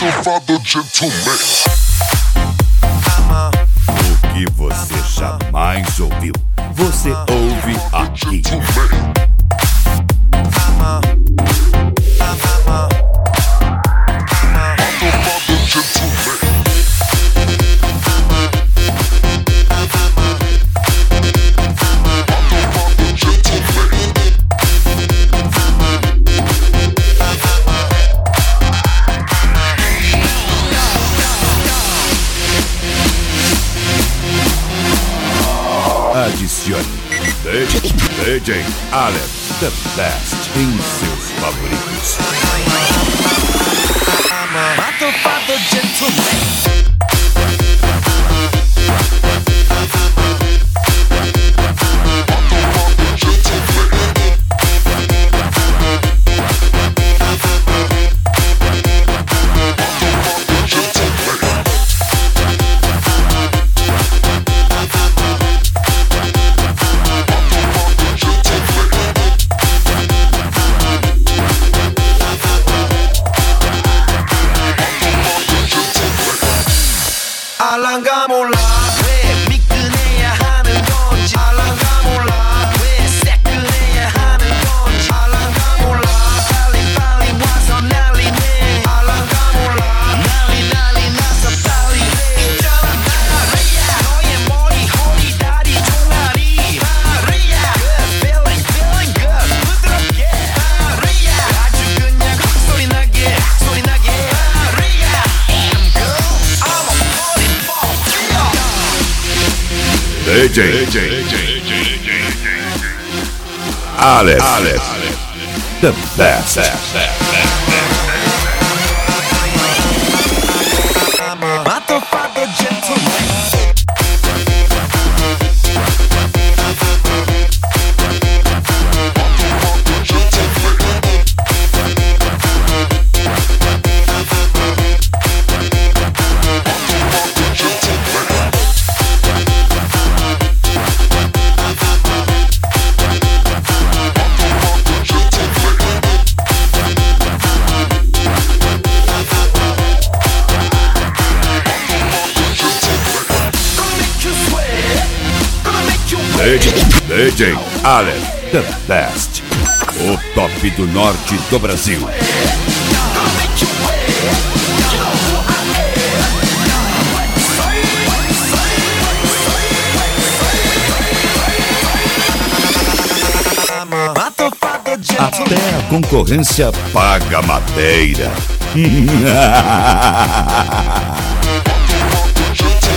O que você jamais ouviu, você ouve aqui. Adicione DJ Aleph, the best em seus favoritos. 알랑가 몰라 왜 미끈해야 하는 건지 알랑가 몰라 왜 새끈해야 하는 건지 알랑가 몰라 빨리 와서 난리네 알랑가 몰라 난리 나서 빨리 해 있잖아 마리아 너의 머리 허리 다리 종아리 마리아 good feeling good 부드럽게 마리아 아주 그냥 소리 나게 마리아 I'm good I'm a DJ Aleph, the best. Matto gentleman. DJ Aleph, the best. O top do norte do Brasil. Até a concorrência paga madeira.